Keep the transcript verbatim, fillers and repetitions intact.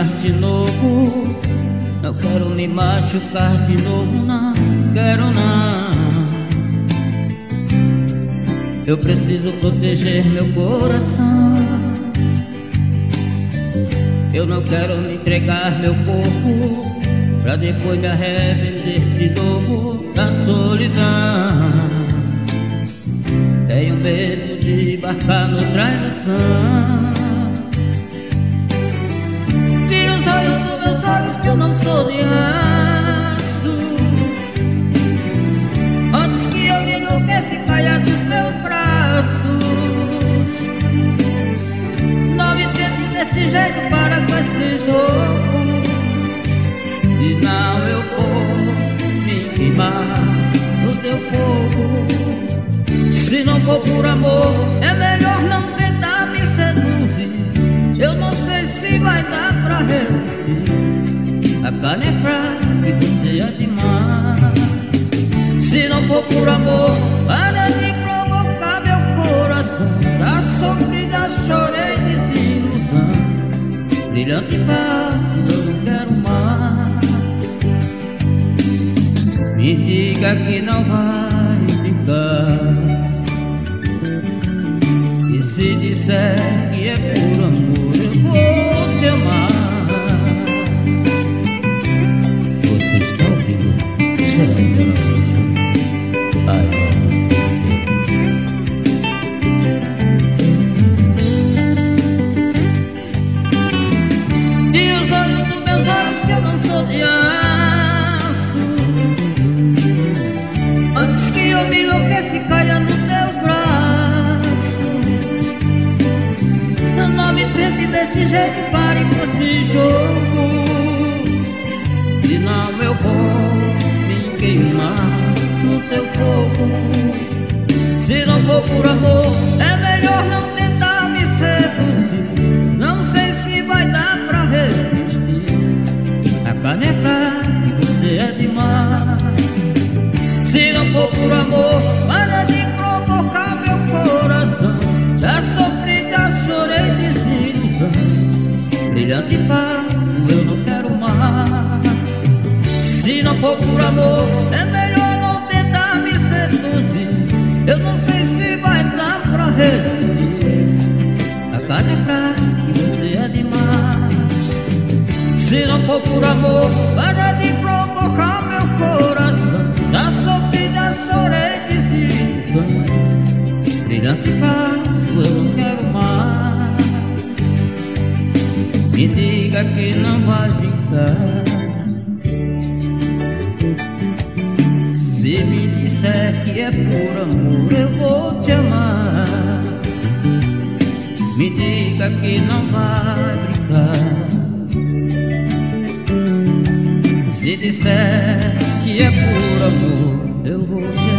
amar de novo. Não quero me machucar de novo, não quero não. Eu preciso proteger meu coração. Eu não quero me entregar meu corpo pra depois me arrepender de novo da solidão. Tenho medo de embarcar no traição. Tira os olhos dos meus olhos que eu não sou de aço. Antes que eu me enlouqueça e caia dos seus braços. Não me tente desse jeito, para com esse jogo. E não eu vou me queimar no seu fogo. Se não for por amor, é melhor não tentar me seduzir. Eu não sei se vai dar pra resistir. A carne é fraca e você é demais. Se não for por amor, para de provocar meu coração. Já sofri, já chorei desilusão. Brilhante passo, eu não quero mais. Me diga que não vai ficar. E se disser que é por amor, eu vou te amar. Você está ouvindo? Será que ela gosta? Ai, tira os olhos dos meus olhos que eu não sou de aço. Antes que eu me enlouqueça e caia nos teus braços. Não me tente desse jeito, pare com esse jogo. E não eu vou me queimar no teu fogo. Se não for por amor, é melhor não tentar me seduzir. Não sei se vai dar pra resistir. A carne é fraca e você é demais. Se não for por amor, para de provocar meu coração. Já sofri, já chorei desilusão. Brilhante passo, eu não quero mais. Se não for por amor, é melhor não tentar me seduzir. Eu não sei se vai dar pra resistir. A carne é fraca e você é demais. Se não for por amor, para de provocar meu coração. Já sofri, já chorei desilusão. Brilhante passo, eu não quero mais. Me diga que não vai ficar. Se me disser que é por amor, eu vou te amar. Me diga que não vai brincar. Se disser que é por amor, eu vou te amar.